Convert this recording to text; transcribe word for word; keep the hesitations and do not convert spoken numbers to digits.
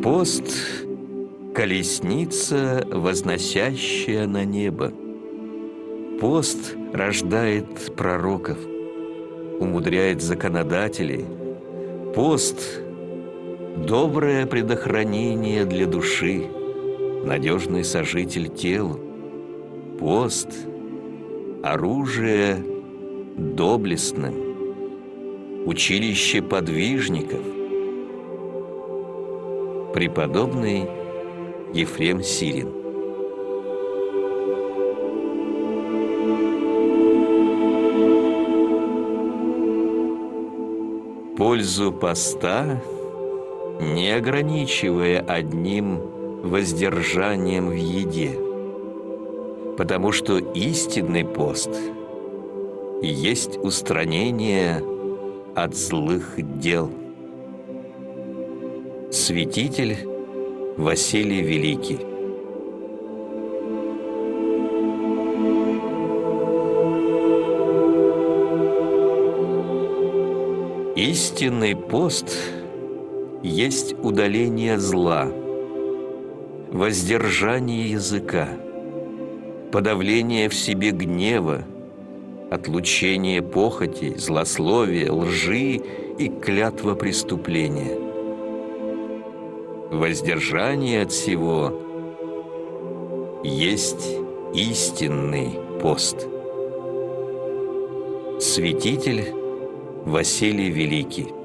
Пост – колесница, возносящая на небо. Пост рождает пророков, умудряет законодателей. Пост – доброе предохранение для души, надежный сожитель телу. Пост – оружие доблестным, училище подвижников. Преподобный Ефрем Сирин. Пользу поста не ограничивая одним воздержанием в еде, потому что истинный пост есть устранение от злых дел. Святитель Василий Великий. Истинный пост есть удаление зла, воздержание языка, подавление в себе гнева, отлучение похоти, злословия, лжи и клятва преступления. Воздержание от всего есть истинный пост. Святитель Василий Великий.